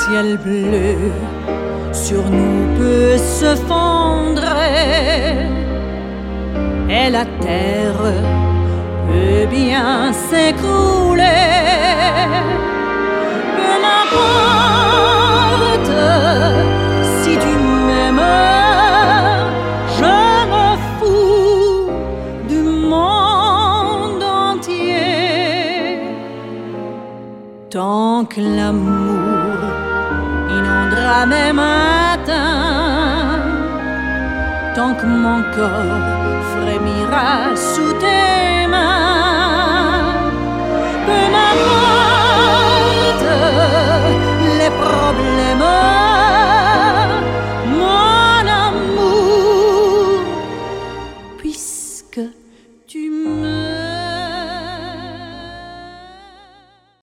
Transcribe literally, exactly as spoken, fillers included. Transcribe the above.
ciel bleu sur nous peut se fondre et la terre peut bien s'écrouler. Peu m'importe si tu m'aimes, je me fous du monde entier. Tant que l'amour inondera mes matins, tant que mon corps frémira sous tes mains, peu m'importe